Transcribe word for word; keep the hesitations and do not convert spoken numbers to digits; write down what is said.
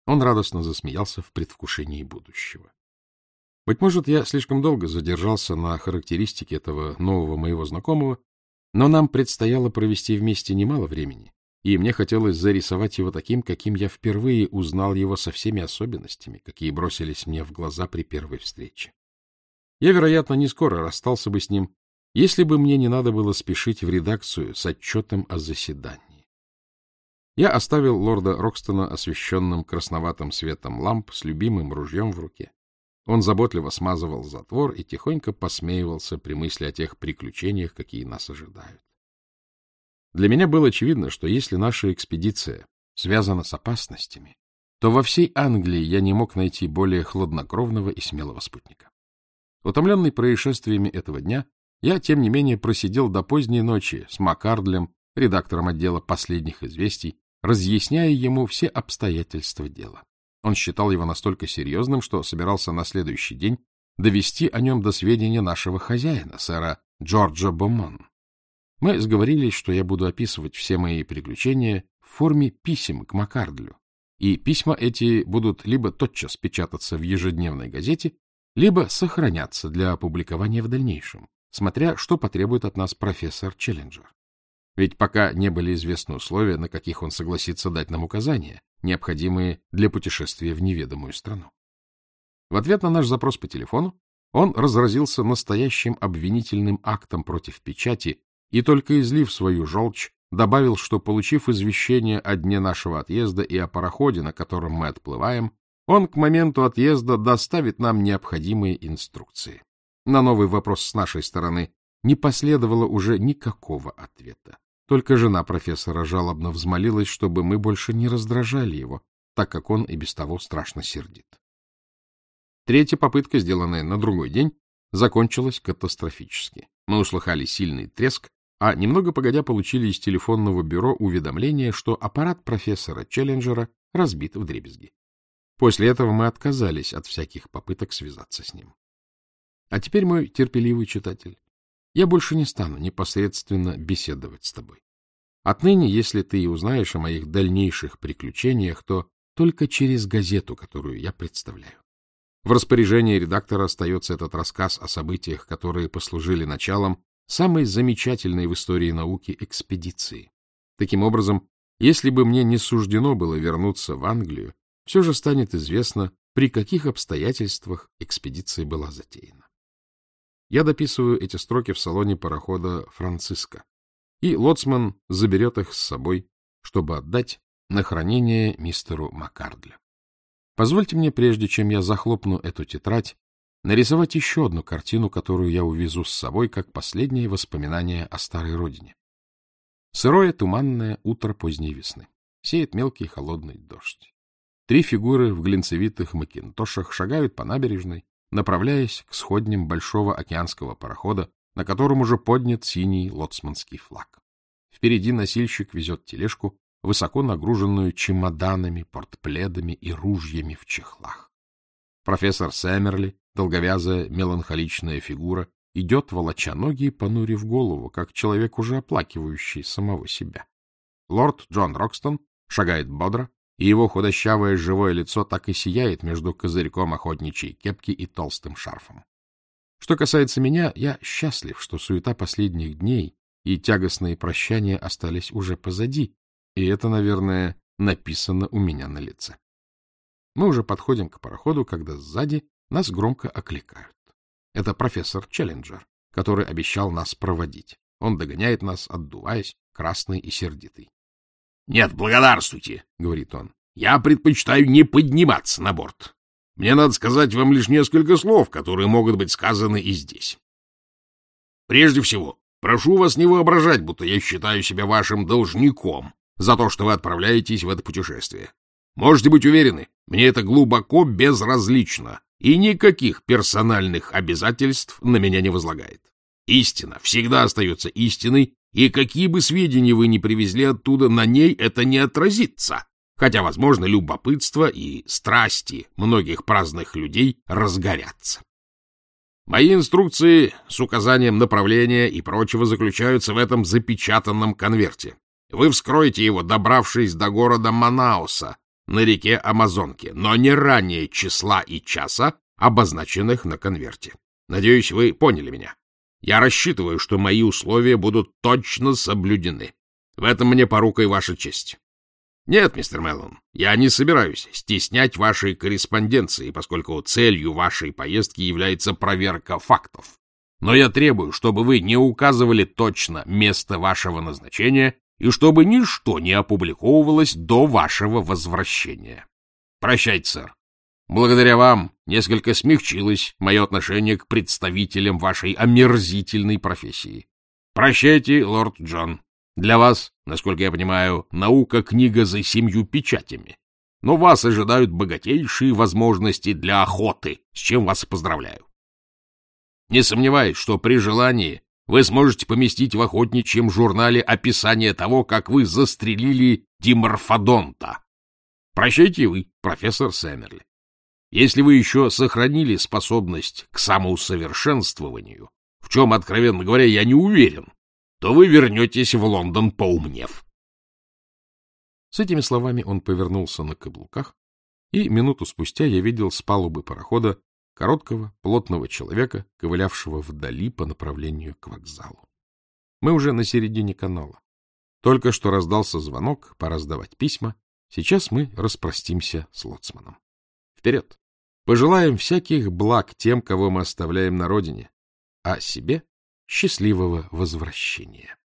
Он радостно засмеялся в предвкушении будущего. Быть может, я слишком долго задержался на характеристике этого нового моего знакомого, но нам предстояло провести вместе немало времени, и мне хотелось зарисовать его таким, каким я впервые узнал его со всеми особенностями, какие бросились мне в глаза при первой встрече. Я, вероятно, не скоро расстался бы с ним, если бы мне не надо было спешить в редакцию с отчетом о заседании. Я оставил лорда Рокстона освещенным красноватым светом ламп с любимым ружьем в руке. Он заботливо смазывал затвор и тихонько посмеивался при мысли о тех приключениях, какие нас ожидают. Для меня было очевидно, что если наша экспедиция связана с опасностями, то во всей Англии я не мог найти более хладнокровного и смелого спутника. Утомленный происшествиями этого дня, я, тем не менее, просидел до поздней ночи с Маккардлем, редактором отдела последних известий, разъясняя ему все обстоятельства дела. Он считал его настолько серьезным, что собирался на следующий день довести о нем до сведения нашего хозяина, сэра Джорджа Боман. Мы сговорились, что я буду описывать все мои приключения в форме писем к Маккардлю, и письма эти будут либо тотчас печататься в ежедневной газете, либо сохранятся для опубликования в дальнейшем, смотря что потребует от нас профессор Челленджер. Ведь пока не были известны условия, на каких он согласится дать нам указания, необходимые для путешествия в неведомую страну. В ответ на наш запрос по телефону он разразился настоящим обвинительным актом против печати и, только излив свою желчь, добавил, что, получив извещение о дне нашего отъезда и о пароходе, на котором мы отплываем, он к моменту отъезда доставит нам необходимые инструкции. На новый вопрос с нашей стороны не последовало уже никакого ответа. Только жена профессора жалобно взмолилась, чтобы мы больше не раздражали его, так как он и без того страшно сердит. Третья попытка, сделанная на другой день, закончилась катастрофически. Мы услыхали сильный треск, а немного погодя получили из телефонного бюро уведомление, что аппарат профессора Челленджера разбит вдребезги. После этого мы отказались от всяких попыток связаться с ним. А теперь, мой терпеливый читатель, я больше не стану непосредственно беседовать с тобой. Отныне, если ты и узнаешь о моих дальнейших приключениях, то только через газету, которую я представляю. В распоряжении редактора остается этот рассказ о событиях, которые послужили началом самой замечательной в истории науки экспедиции. Таким образом, если бы мне не суждено было вернуться в Англию, все же станет известно, при каких обстоятельствах экспедиция была затеяна. Я дописываю эти строки в салоне парохода «Франциско», и лоцман заберет их с собой, чтобы отдать на хранение мистеру Маккардлю. Позвольте мне, прежде чем я захлопну эту тетрадь, нарисовать еще одну картину, которую я увезу с собой как последнее воспоминание о старой родине. Сырое туманное утро поздней весны. Сеет мелкий холодный дождь. Три фигуры в глинцевитых макинтошах шагают по набережной, направляясь к сходням большого океанского парохода, на котором уже поднят синий лоцманский флаг. Впереди носильщик везет тележку, высоко нагруженную чемоданами, портпледами и ружьями в чехлах. Профессор Сэмерли, долговязая меланхоличная фигура, идет, волоча ноги и понурив голову, как человек, уже оплакивающий самого себя. Лорд Джон Рокстон шагает бодро, и его худощавое живое лицо так и сияет между козырьком охотничьей кепки и толстым шарфом. Что касается меня, я счастлив, что суета последних дней и тягостные прощания остались уже позади, и это, наверное, написано у меня на лице. Мы уже подходим к пароходу, когда сзади нас громко окликают. Это профессор Челленджер, который обещал нас проводить. Он догоняет нас, отдуваясь, красный и сердитый. — Нет, благодарствуйте, — говорит он. — Я предпочитаю не подниматься на борт. Мне надо сказать вам лишь несколько слов, которые могут быть сказаны и здесь. Прежде всего, прошу вас не воображать, будто я считаю себя вашим должником за то, что вы отправляетесь в это путешествие. Можете быть уверены, мне это глубоко безразлично, и никаких персональных обязательств на меня не возлагает. Истина всегда остается истиной, и какие бы сведения вы ни привезли оттуда, на ней это не отразится, хотя, возможно, любопытство и страсти многих праздных людей разгорятся. Мои инструкции с указанием направления и прочего заключаются в этом запечатанном конверте. Вы вскроете его, добравшись до города Манауса, на реке Амазонке, но не ранее числа и часа, обозначенных на конверте. Надеюсь, вы поняли меня. Я рассчитываю, что мои условия будут точно соблюдены. В этом мне порука и ваша честь. Нет, мистер Мэллоун, я не собираюсь стеснять вашей корреспонденции, поскольку целью вашей поездки является проверка фактов. Но я требую, чтобы вы не указывали точно место вашего назначения и чтобы ничто не опубликовывалось до вашего возвращения. Прощайте, сэр. Благодаря вам несколько смягчилось мое отношение к представителям вашей омерзительной профессии. Прощайте, лорд Джон. Для вас, насколько я понимаю, наука — книга за семью печатями. Но вас ожидают богатейшие возможности для охоты, с чем вас поздравляю. Не сомневаюсь, что при желании вы сможете поместить в охотничьем журнале описание того, как вы застрелили диморфодонта. Прощайте вы, профессор Сэммерли. Если вы еще сохранили способность к самоусовершенствованию, в чем, откровенно говоря, я не уверен, то вы вернетесь в Лондон поумнев. С этими словами он повернулся на каблуках, и минуту спустя я видел с палубы парохода короткого, плотного человека, ковылявшего вдали по направлению к вокзалу. Мы уже на середине канала. Только что раздался звонок, пора сдавать письма. Сейчас мы распростимся с лоцманом. Вперед! Пожелаем всяких благ тем, кого мы оставляем на родине, а себе счастливого возвращения.